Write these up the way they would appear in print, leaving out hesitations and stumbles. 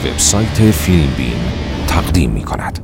وبسایت فیلم بین تقدیم می کند.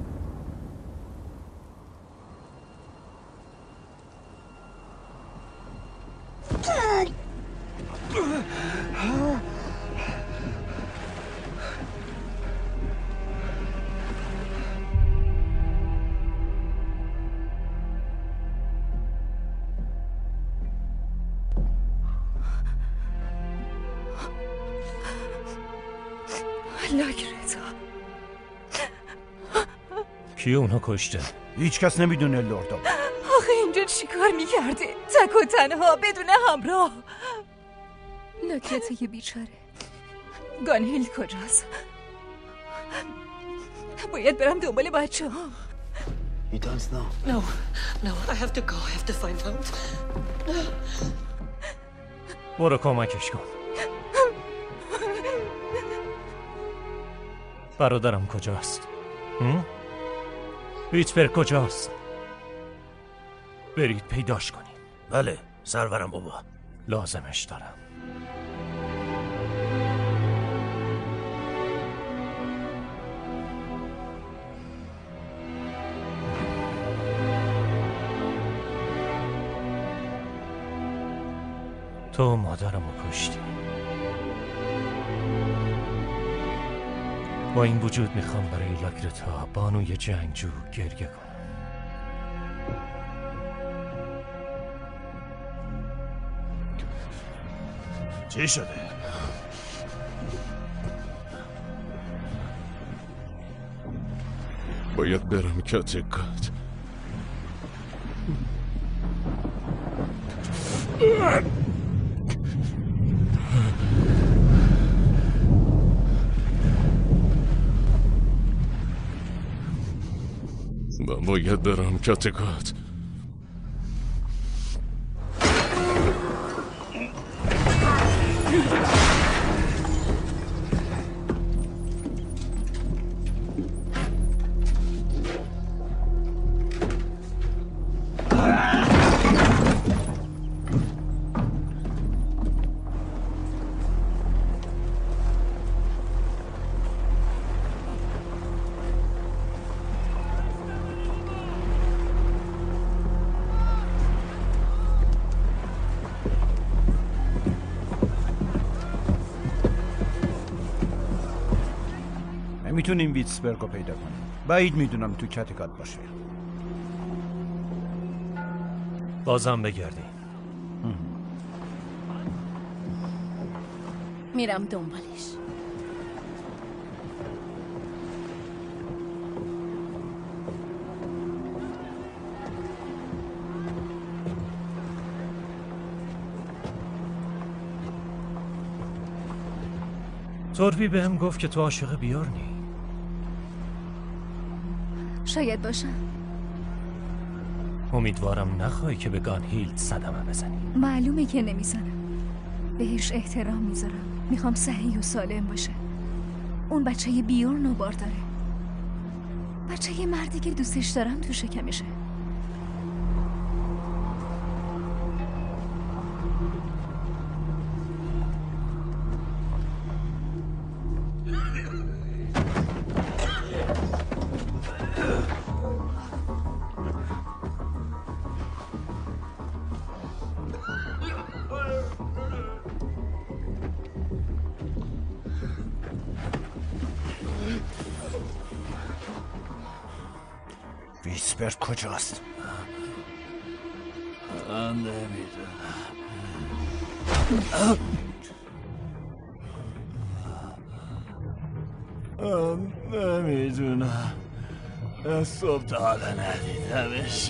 کی اونو کشته؟ هیچ کس نمیدونه لوردا. آخه اینجا چیکار میکرده؟ تک و تنها بدون همراه. لاکرته بیچاره. گانهیل کجاست؟ باید برم دنبال بچه ها. He does now. No, I have to go. I have to find out. برو کمکش کن. برادرم کجاست؟ ویتبر کجاست؟ برید پیداش کنید. بله سرورم بابا. لازمش دارم. تو مادرمو کشتی. با این وجود میخوام برای لاگرتا بانوی جنگجو گریه کنم. چی شده؟ باید برم کاتکات. من باید برم کاتکات. میتونیم ویتسبرگو پیدا کنیم. بعید میدونم تو کاتکات باشه. بازم بگردیم. میرم دنبالش. توربی بهم گفت که تو عاشق بیورنی. شاید باشم. امیدوارم نخواهی که به گانهیلد صدمه بزنی. معلومه که نمیزنم. بهش احترام میذارم. میخوام صحیح و سالم باشه. اون بچه بیورنو بار داره. بچه مردی که دوستش دارم تو شکمشه. ویتسبرگ کجاست؟ من نمیدونم. نمیدونم. صبح تا حالا ندیدمش.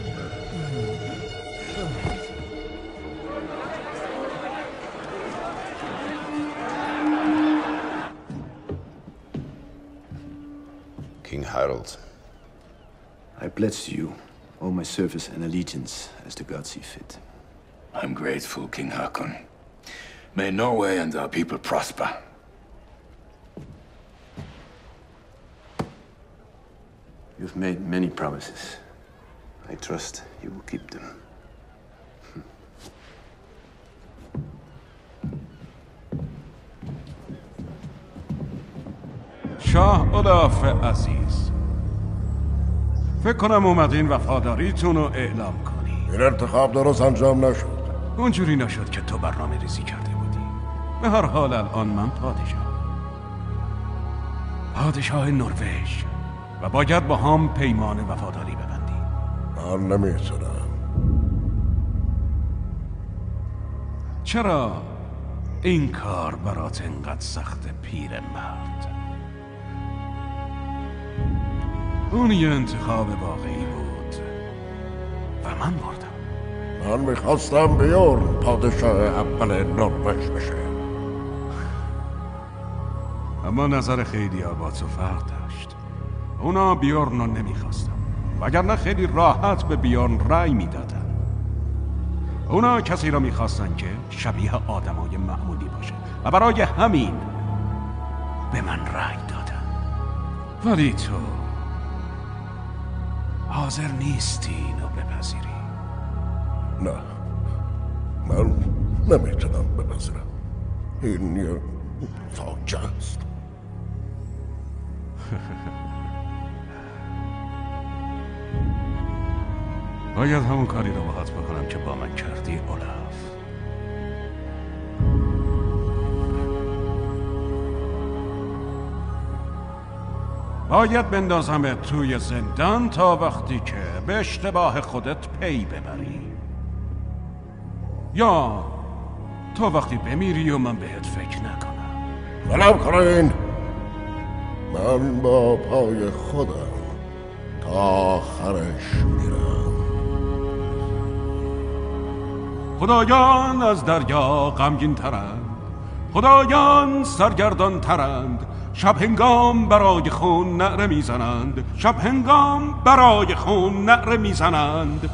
King Harold, I pledge to you all my service and allegiance as the gods see fit. I'm grateful, King Haakon. May Norway and our people prosper. You've made many promises. I trust you will keep them. پادشاه اولاف عزیز، فکر کنم اومدین وفاداریتون رو اعلام کنی. این انتخاب درست انجام نشد. اونجوری نشد که تو برنامه ریزی کرده بودی. به هر حال الان من پادشاه نروژ و باید با هم پیمان وفاداری ببندی. من نمیتونم. چرا این کار برات انقدر سخت پیرمرد؟ اون یه انتخاب واقعی بود و من بردم. من میخواستم بیورن پادشاه اول نروژ بشه، اما نظر خیلی با تو فرق داشت. اونا بیورن رو نمیخواستن، وگرنه خیلی راحت به بیورن رأی میدادن. اونا کسی را میخواستن که شبیه آدمای معمولی باشه و برای همین به من رأی دادن. ولی تو حاضر نیستی اینو بپذیری. نه، من نمیتونم بپذیرم. این یه فاجعه است. باید همون کاری رو باهات بکنم که با من کردی اولاف. باید بندازم توی زندان تا وقتی که به اشتباه خودت پی ببری، یا تا وقتی بمیری و من بهت فکر نکنم. ولم کنین. من با پای خودم تا آخرش میرم. خدایان از دریا غمگین ترند، خدایان سرگردان ترند، شب هنگام برای خون نعره میزنند، شب هنگام برای خون نعره میزنند.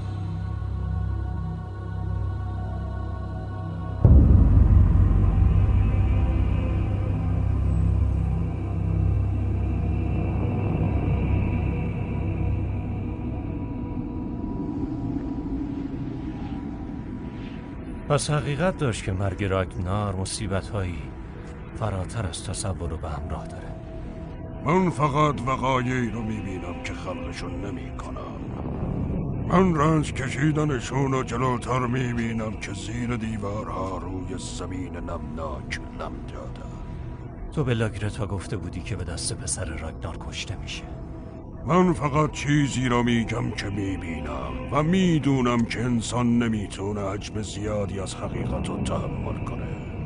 پس حقیقت داشت که مرگ راگنار مصیبت‌هایی فراتر از تصور رو به همراه داره. من فقط وقایعی رو میبینم که خلقشون نمیکنم. من رنج کشیدنشون رو جلوتر میبینم که زیر دیوارها روی زمین نمناک لم دادن. تو به لاگرتا گفته بودی که به دست پسر راگنار کشته میشه. من فقط چیزی رو میگم که میبینم و میدونم که انسان نمیتونه حجم زیادی از حقیقت رو تحمل کنه.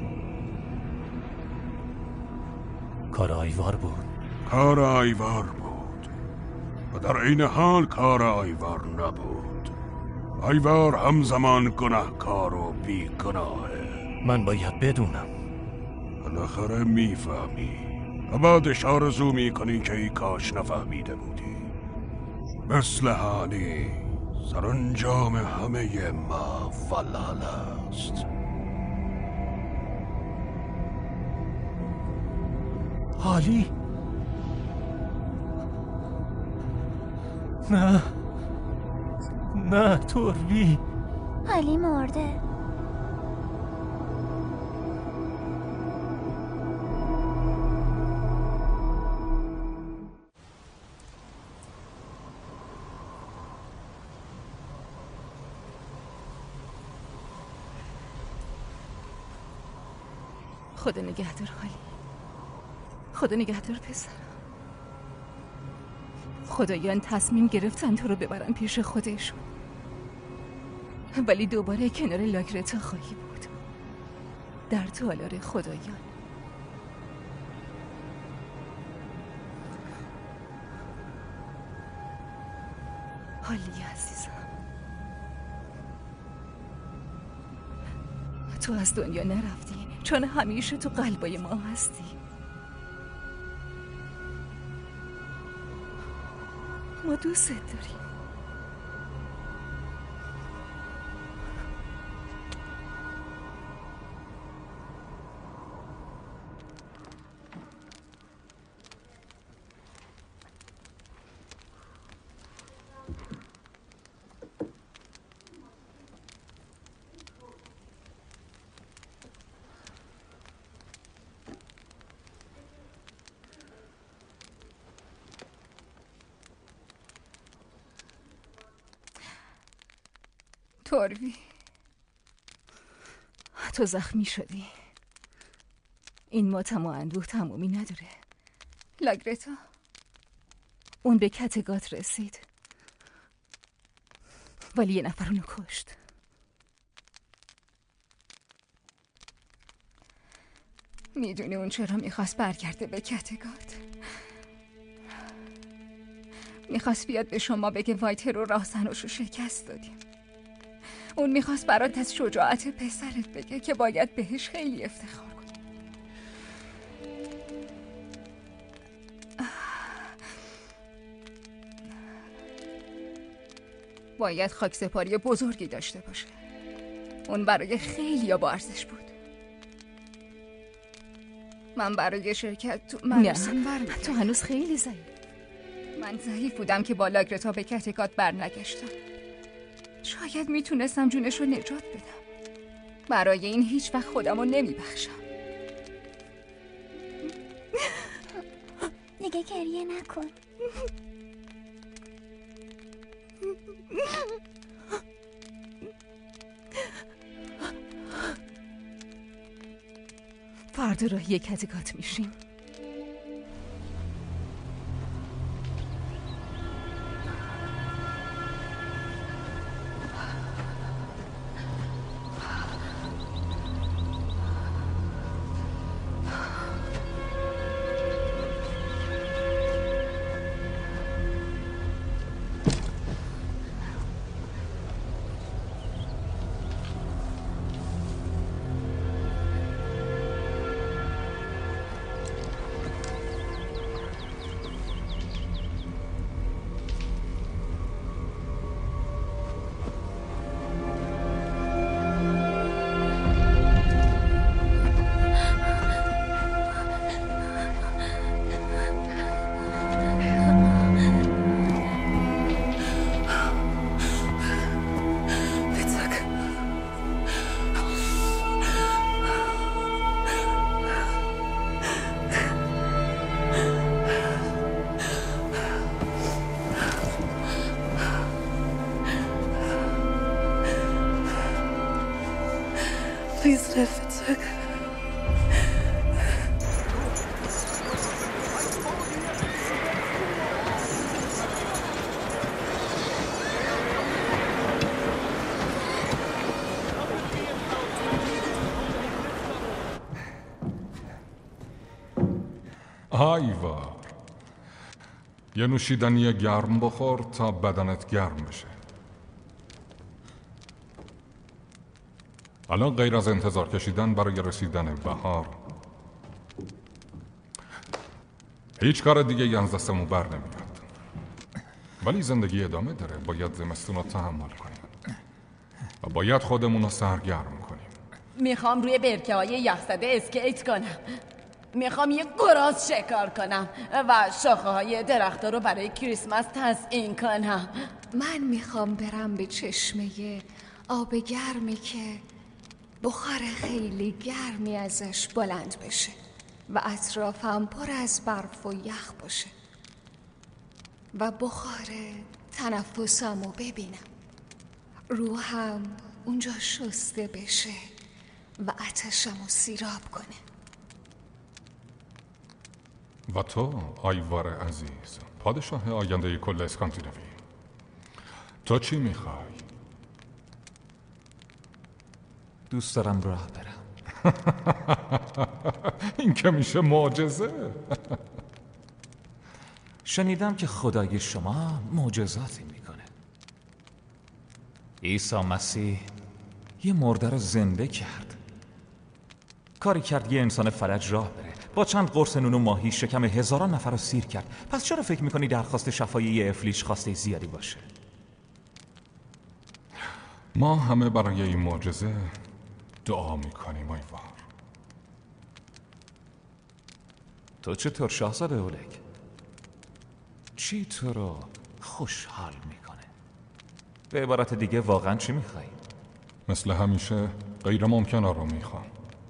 کار آیوار بود. کار آیوار بود و در این حال کار آیوار نبود. آیوار همزمان گناهکار و بی گناهه. من باید بدونم. بالاخره میفهمی و بعدش آرزو میکنی که ای کاش نفهمیده بودی. مثل هانی سرانجام همه ما ولال است. هالی؟ نه توروی. هالی مرده. خدا نگهدار هالی. خدا نگهدار پسرم. خدایان تصمیم گرفتن تو رو ببرن پیش خودشون، ولی دوباره کنار لاگرتا خواهی بود در تالار خدایان. هالی عزیزم، تو از دنیا نرفتی چون همیشه تو قلبای ما هستی. ما دوست داریم. کوروی، تو زخمی شدی. این ماتم و اندوه تمومی نداره. لاگرتا، اون به کتگات رسید ولی یه نفر اونو کشت. میدونی اون چرا میخواست برگرده به کتگات؟ میخواست بیاد به شما بگه وایتر و راهزنش رو شکست دادیم. اون میخواست برات از شجاعت پسرت بگه که باید بهش خیلی افتخار کنی. باید خاکسپاری بزرگی داشته باشه. اون برای خیلی با ارزش بود. من برای شرکت تو مراسم برمیگردم. تو هنوز خیلی ضعیف. من ضعیف بودم که با لاگرتا به کتگات برنگشتم. شاید میتونستم جونش رو نجات بدم. برای این هیچ وقت خودم رو نمیبخشم. دیگه گریه نکن. فردا راهی کتگات میشیم. Please live, Fitzhugh. آیوار، یه نوشیدنی گرم بخور تا بدنت گرم بشه. الان غیر از انتظار کشیدن برای رسیدن بهار هیچ کار دیگه از دستمون بر نمیاد. ولی زندگی ادامه داره. باید زمستون رو تحمل کنیم و باید خودمون رو سرگرم کنیم. میخوام روی برکه های یخزده اسکیت کنم. میخوام یه گراز شکار کنم و شاخه های درخت رو برای کریسمس تزیین کنم. من میخوام برم به چشمه آب گرمی که بخار خیلی گرمی ازش بلند بشه و اطرافم پر از برف و یخ باشه و بخار تنفسم رو ببینم. روحم اونجا شسته بشه و آتشم رو سیراب کنه. و تو آیوار عزیز، پادشاه آینده کل اسکاندیناوی، تو چی میخوای؟ دوست دارم راه برم. این که میشه معجزه. شنیدم که خدای شما معجزاتی میکنه. عیسی مسیح یه مرده رو زنده کرد. کاری کرد یه انسان فلج راه بره. با چند قرص نون و ماهی شکم هزاران نفر رو سیر کرد. پس چرا فکر میکنی درخواست شفای یه افلیج خواسته زیادی باشه؟ ما همه برای این معجزه دعا میکنیم آیوار. تو چطور شاهزاده اولک؟ چی تو رو خوشحال میکنه؟ به عبارت دیگه واقعا چی میخوایی؟ مثل همیشه غیر ممکنه رو میخوام.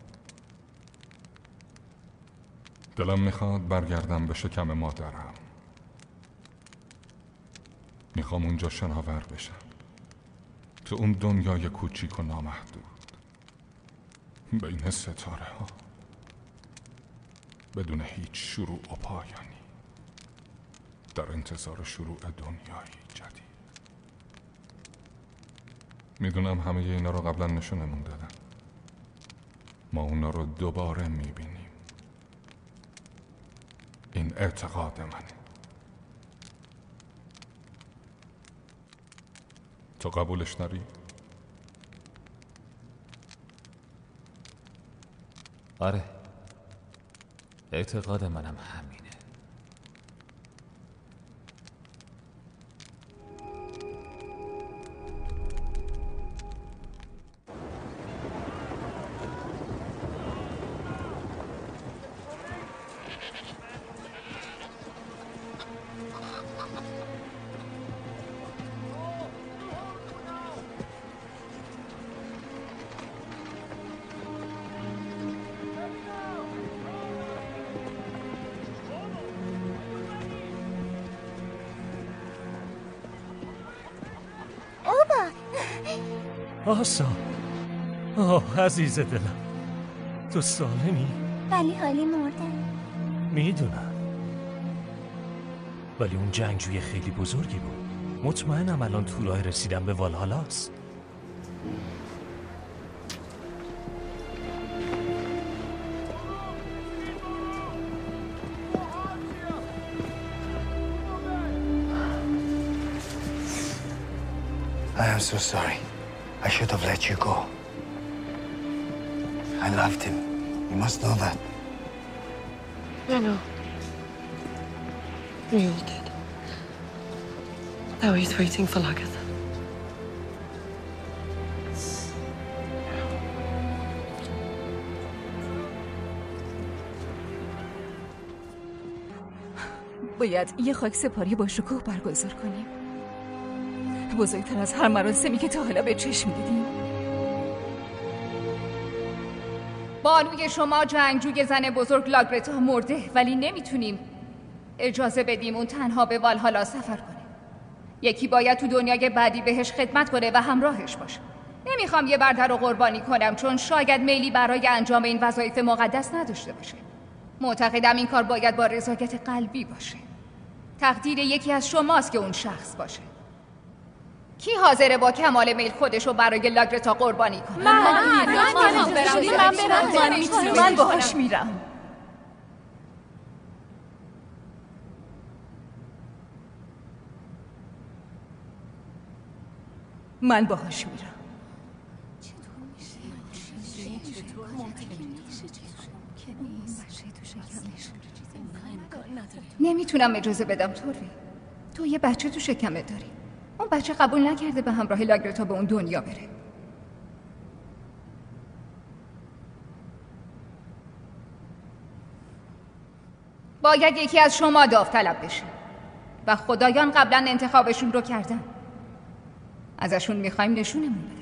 دلم میخواد برگردم به شکم مادرم. میخوام اونجا شناور بشم. تو اون دنیای کوچیک و نامحدود بین ستاره ها، بدون هیچ شروع و پایانی، در انتظار شروع دنیایی جدید. میدونم همه اینا رو قبلا نشونمون دادن، ما اونا رو دوباره میبینیم. این اعتقاد منه. تو قبولش نری؟ آره، اعتقاد منم همینه. آسا، عزیز دلم، تو سالمی؟ ولی حالی مرده. میدونم، ولی اون جنگجوی خیلی بزرگی بود. مطمئنم الان تو راه رسیدن به والهالاست. I am so sorry. I should have let you go. I loved him. You must know that. I know. We all did. Now he's waiting for Lagatha. باید یه خاک سپاری با شکوه برگزار کنیم، بزرگتر از هر مراسمی که تا حالا به چشم دیدیم. بانوی شما جنگجوی زن بزرگ لاگرتا مرده، ولی نمیتونیم اجازه بدیم اون تنها به والهالا سفر کنه. یکی باید تو دنیای بعدی بهش خدمت کنه و همراهش باشه. نمیخوام یه برده رو قربانی کنم چون شاید میلی برای انجام این وظایف مقدس نداشته باشه. معتقدم این کار باید با رضایت قلبی باشه. تقدیر یکی از شماست که اون شخص باشه. کی حاضره با کمال میل خودشو برای لاگرتا قربانی کنه؟ من باهاش میرم. من باهاش میرم. نمیتونم اجازه بدم توری. تو یه بچه تو شکمت داری. اون بچه قبول نکرده به همراه لاگرتا به اون دنیا بره. باید یکی از شما داوطلب بشه و خدایان قبلا انتخابشون رو کردن. ازشون میخوایم نشونمون بدن.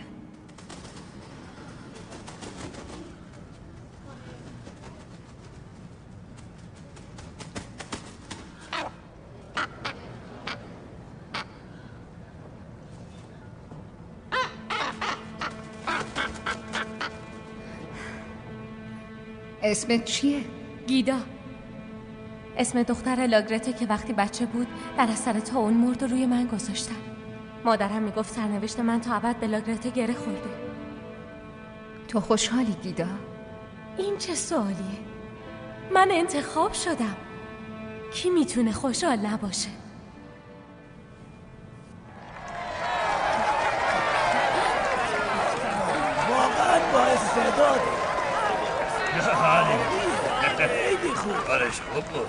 اسمت چیه؟ گیدا. اسم دختر لاگرته که وقتی بچه بود در اثر طاعون مرد و روی من گذاشتن. مادرم میگفت سرنوشت من تا ابد به لاگرته گره خورده. تو خوشحالی گیدا؟ این چه سوالیه؟ من انتخاب شدم. کی میتونه خوشحال نباشه؟ واقعا با استعداده. خیلی خوب. کارش خوب بود.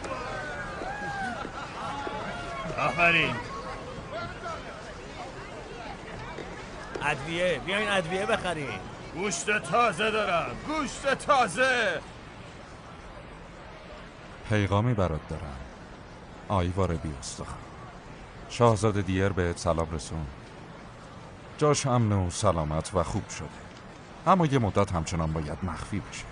آفرین. ادویه، بیاین ادویه بخرین. گوشت تازه دارم، گوشت تازه. پیغامی برات دارم آیوار بی استخوان. شاهزاده دیر بهت سلام رسون. جاش امن و سلامت و خوب شده، اما یه مدت همچنان باید مخفی بشه.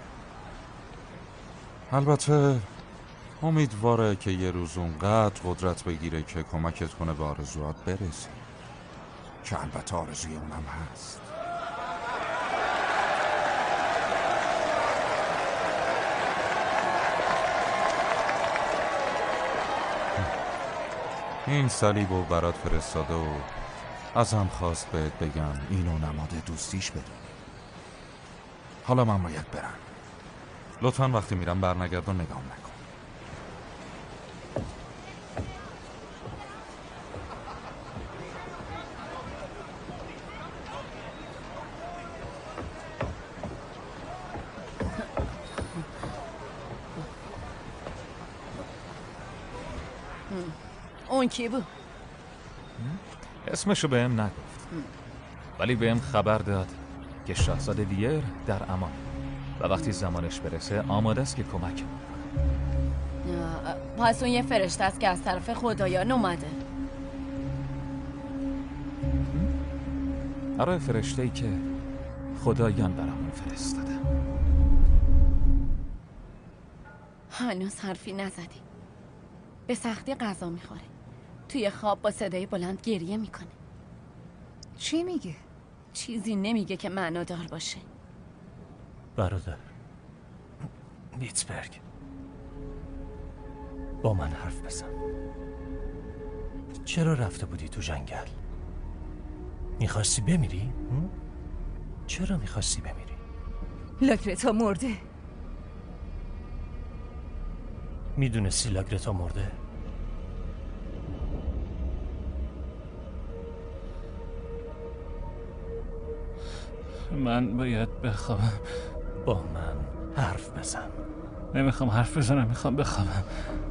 البته امیدواره که یه روز اونقدر قدرت بگیره که کمکت کنه به آرزوات برسی. که البته آرزوی اونم هست. این صلیب و برات فرستاده و ازم خواست بهت بگم اینو نماد دوستیش بدونی. حالا من باید برم. لطفاً وقتی میرم برنگرد و نگام نکن. اون کی بود؟ اسمشو بهم نگفت، ولی بهم خبر داد که شاهزاده ویر در امان و وقتی زمانش برسه آماده است که کمک کنه. پس اون یه فرشته است که از طرف خدایان اومده. آره، فرشته‌ای که خدایان برامون فرستاده. هنوز حرفی نزدی. به سختی غذا میخوره. توی خواب با صدای بلند گریه میکنه. چی میگه؟ چیزی نمیگه که معنادار باشه. برادر نیتسبرگ، با من حرف بزن. چرا رفته بودی تو جنگل؟ میخواستی بمیری؟ چرا میخواستی بمیری؟ لاگرتا مرده. میدونستی لاگرتا مرده؟ من باید بخوابم. با من حرف بزن. نمیخوام حرف بزنم، میخوام بخوابم.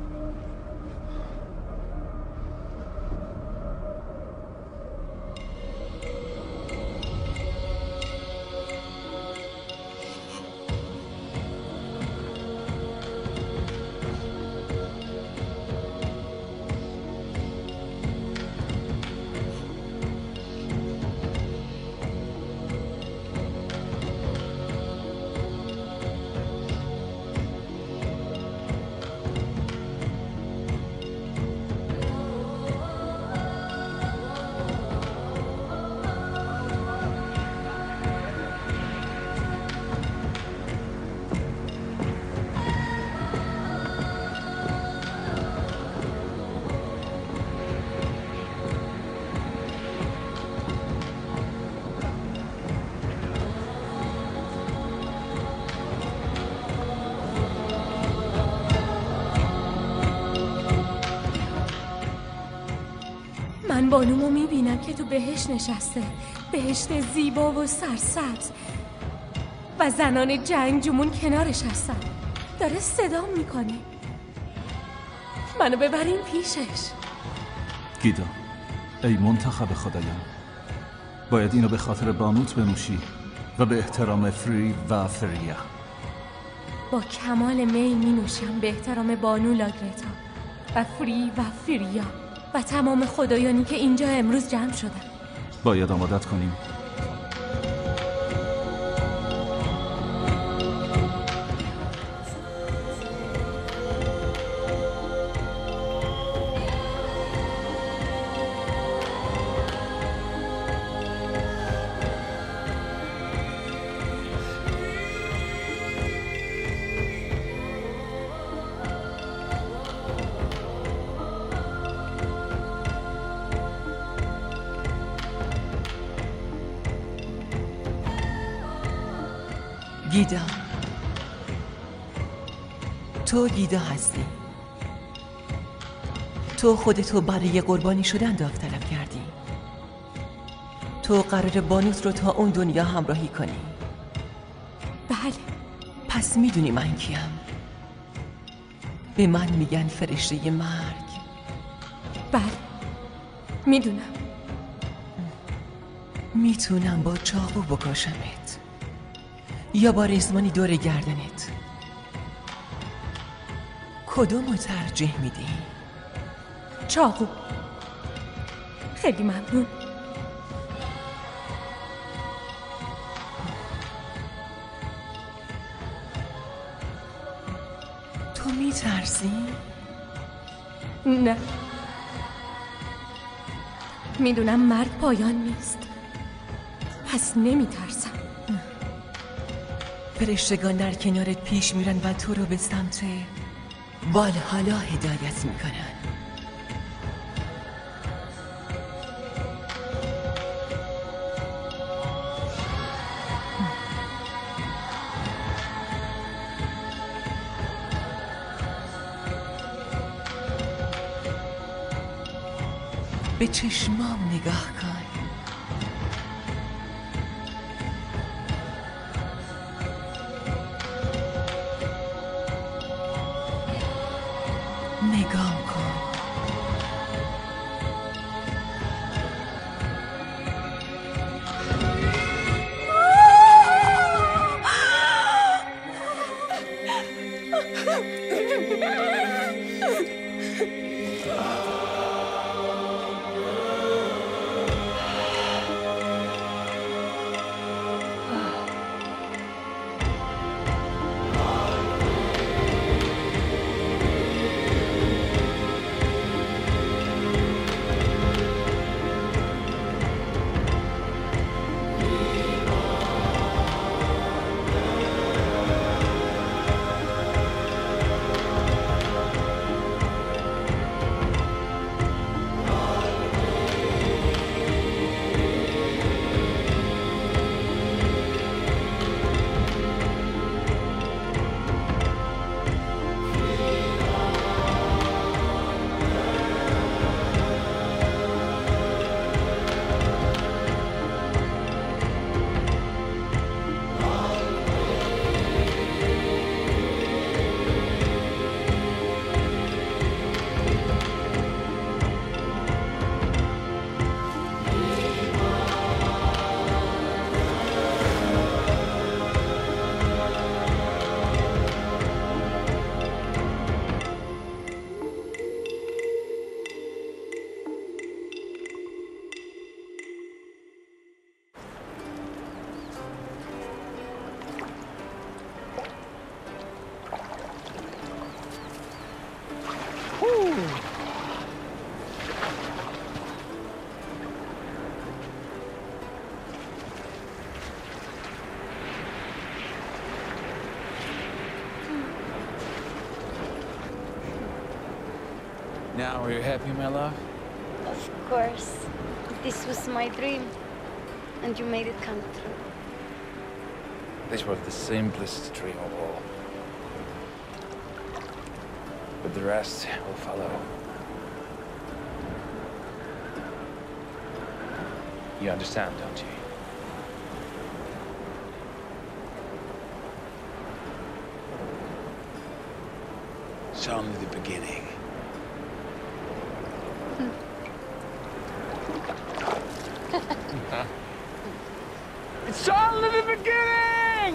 من بانومو میبینم که تو بهشت نشسته، بهشت زیبا و سرسبز، و زنان جنگجومون کنارش هستن. داره صدام میکنه منو ببرین پیشش. گیدا، ای منتخب خدایان، باید اینو به خاطر بانوت بنوشی و به احترام فری و فریا. با کمال میل مینوشم به احترام بانو لاگرتا و فری و فریا و تمام خدایانی که اینجا امروز جمع شدن. باید آمادت کنیم. گیدا، تو گیدا هستی. تو خودتو برای قربانی شدن داوطلب کردی. تو قرار بانوت رو تا اون دنیا همراهی کنی. بله. پس میدونی من کیم؟ به من میگن فرشته مرگ. بله میدونم. میتونم با چاقو بکشمت یا با رزمانی دور گردنت. کدومو ترجیح میدی؟ چاقو. خیلی ممنون. تو میترسی؟ نه، میدونم مرگ پایان نیست، پس نمیترسم. فرشتگان در کنارت پیش میرن و تو رو به سمت والهالا هدایت میکنن. به چشمام نگاه کن. نگاه کن. Now, are you happy, my love? Of course. This was my dream, and you made it come true. This was the simplest dream of all. But the rest will follow. You understand, don't you? It's only the beginning. It's only the beginning!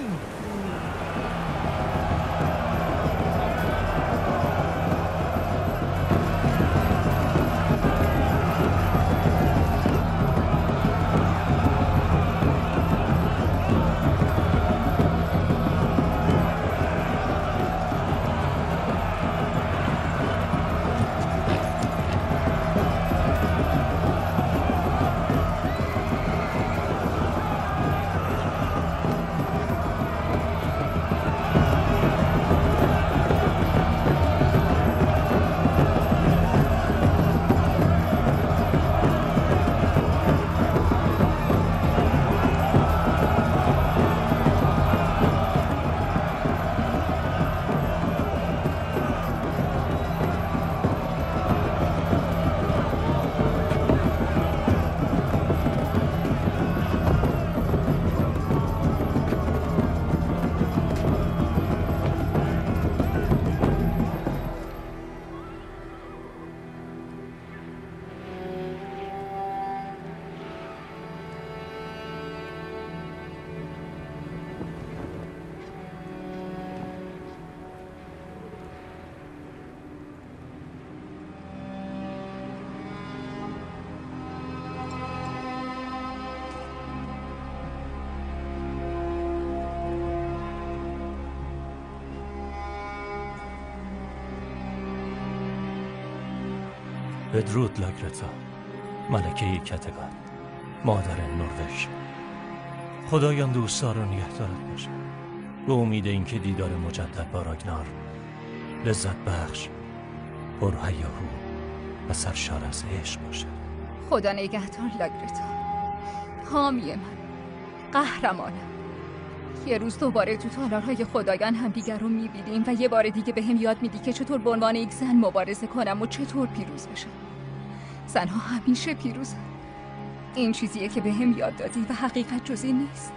بدرود لاگرتا. ملکه کتگان، مادر نروژ. خدایان دوستا رو نگهدارت باشه. به امید اینکه دیدار مجدد با راگنار لذت بخش، پر هیاهو و سرشار از عشق باشه. خدا نگهدار لاگرتا، حامی من، قهرمانم. یه روز دوباره تو تالارهای خدایان همدیگر رو میبینیم و یه بار دیگه به هم یاد میدی که چطور به عنوان یک زن مبارزه کنم و چطور پیروز بشم. زنها همیشه پیروزن. این چیزیه که به هم یاد دادی و حقیقت جز این نیست.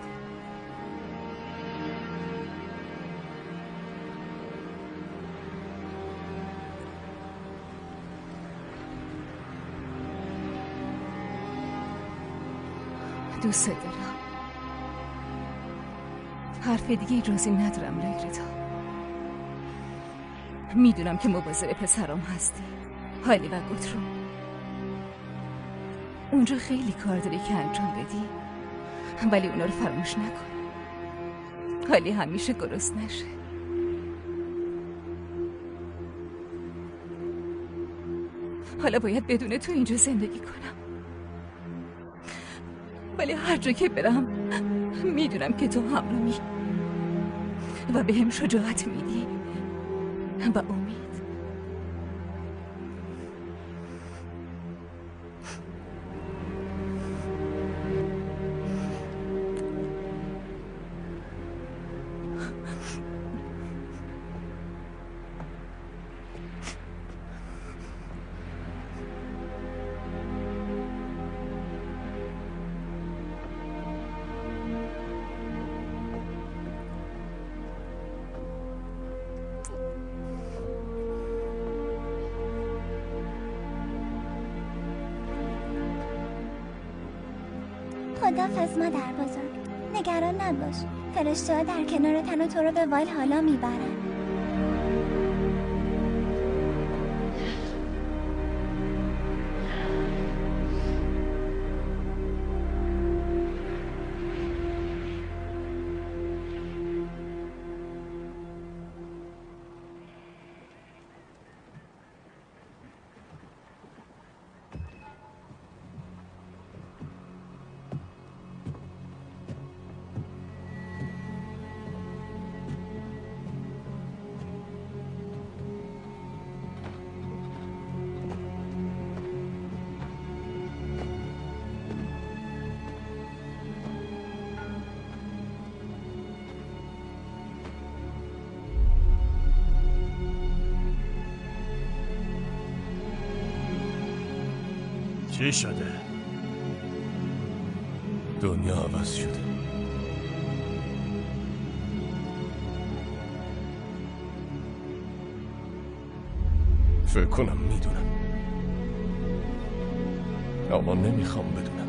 دوست دارم. حرف دیگه جزی ندارم لاگرتا. میدونم که مواظب پسرام هستی، هالی و گوترون. اونجا خیلی کار داری که انجام بدی، ولی اونا رو فراموش نکن. هالی همیشه گرسنه نشه. حالا باید بدون تو اینجا زندگی کنم، ولی هر جا که برم میدونم که تو همراهی و به هم شجاعت میدی و امید. خداحافظ مادر بزرگ. نگران نباش، فرشته‌ها در کنار تن و تو رو به والهالا میبرن. چی شده؟ دنیا عوض شده. فکر کنم میدونم، اما نمیخوام بدونم.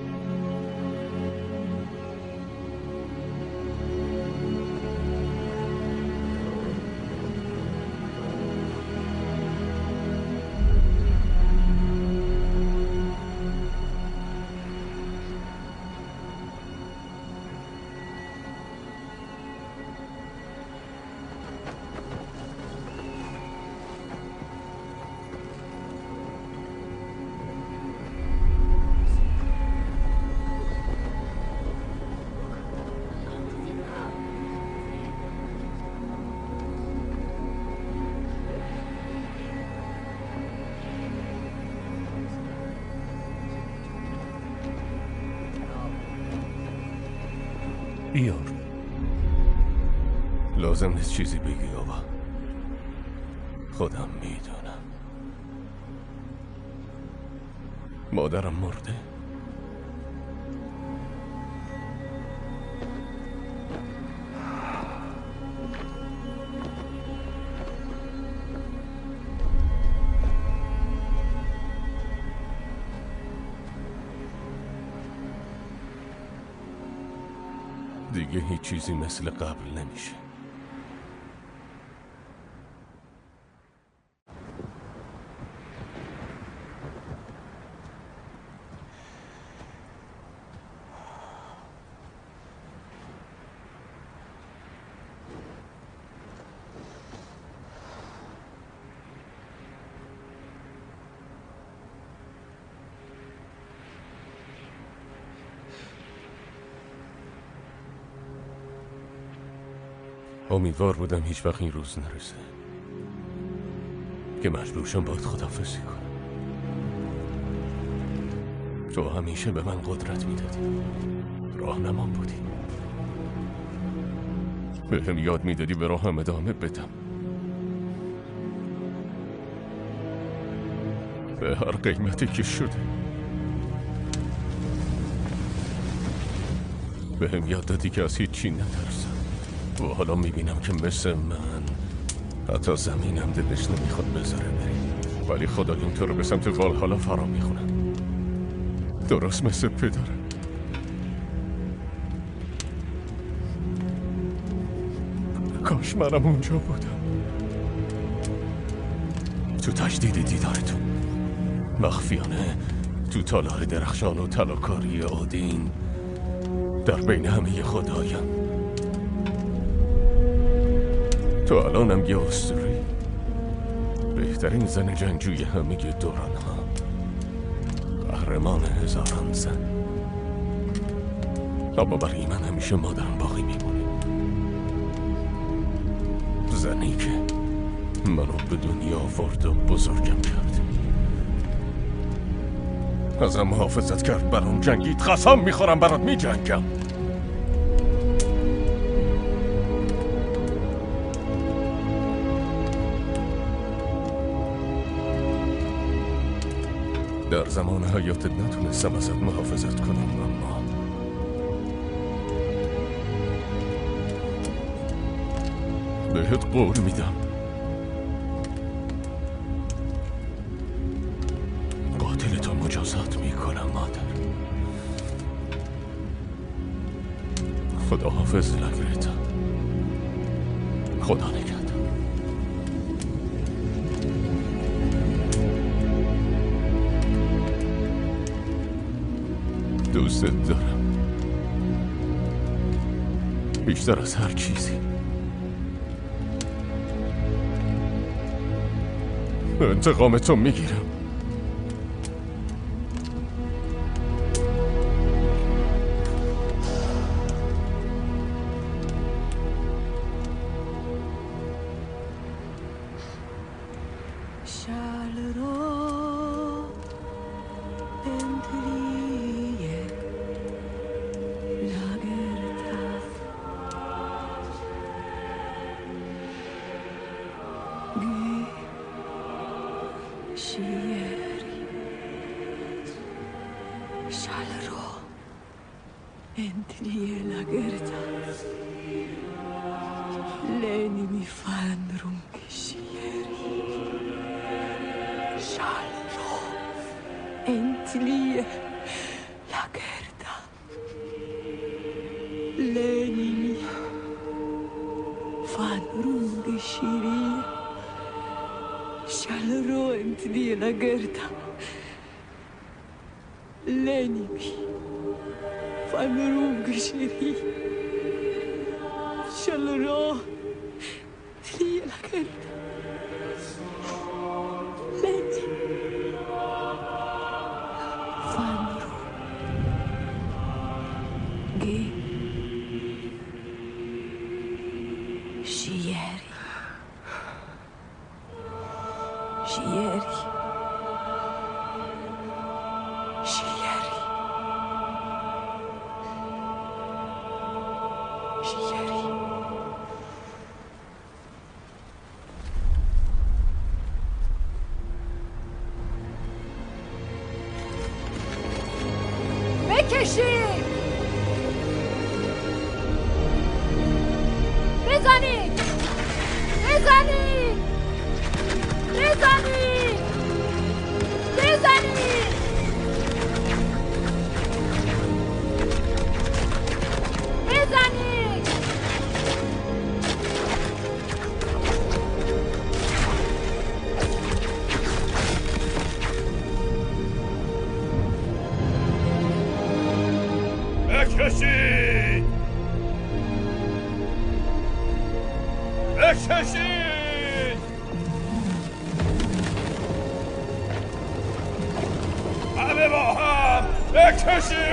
بیار، لازم نیست چیزی بگی آقا، خودم میدونم. مادرم مرده؟ دیگه هیچ چیزی مثل قبل نمیشه. امیدوار بودم هیچ وقت این روز نرسه که مجبور شم باید خداحافظی کنم. تو همیشه به من قدرت میدادی، راهنمام بودی، بهم یاد میدادی به راهم ادامه بدم. به هر قیمتی که شده بهم یاد دادی که از هیچ چی نترسم. و حالا میبینم که مثل من حتی زمینم دلش نمیخواد بذاره بری، ولی خدایان تو رو به سمت والهالا فرا میخونن، درست مثل پدرم. کاش منم اونجا بودم تو تجدید دیدارتون، مخفیانه تو تالار درخشان و طلاکاری آدین در بین همه خدایان. تو الانم یه اسطوری، بهترین زن جنگجوی همه دوران ها، قهرمان هزاران زن. اما برای من همیشه مادرم باقی میمونه، زنی که منو به دنیا آورد و بزرگم کرد، ازم محافظت کرد، برام جنگید، قسم میخورم برات میجنگم. در زمان حیاتت نتونستم ازت محافظت کنم، اما بهت قول میدم قاتلتو مجازات میکنم مادر. خدا حافظ لاگرتا، خدا نگهدار. دوستت دارم بیشتر از هر چیزی. انتقامتو میگیرم.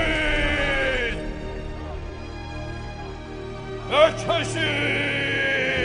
بکشید!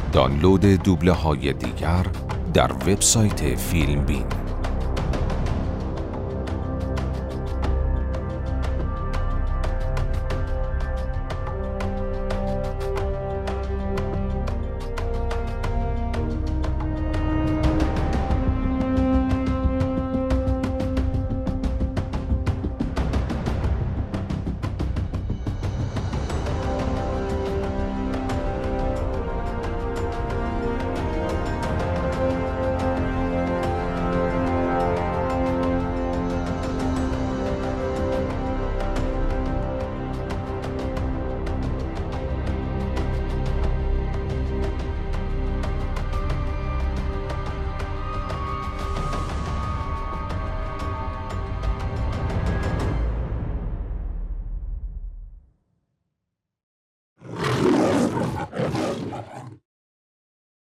دانلود دوبله های دیگر در وبسایت فیلم بین.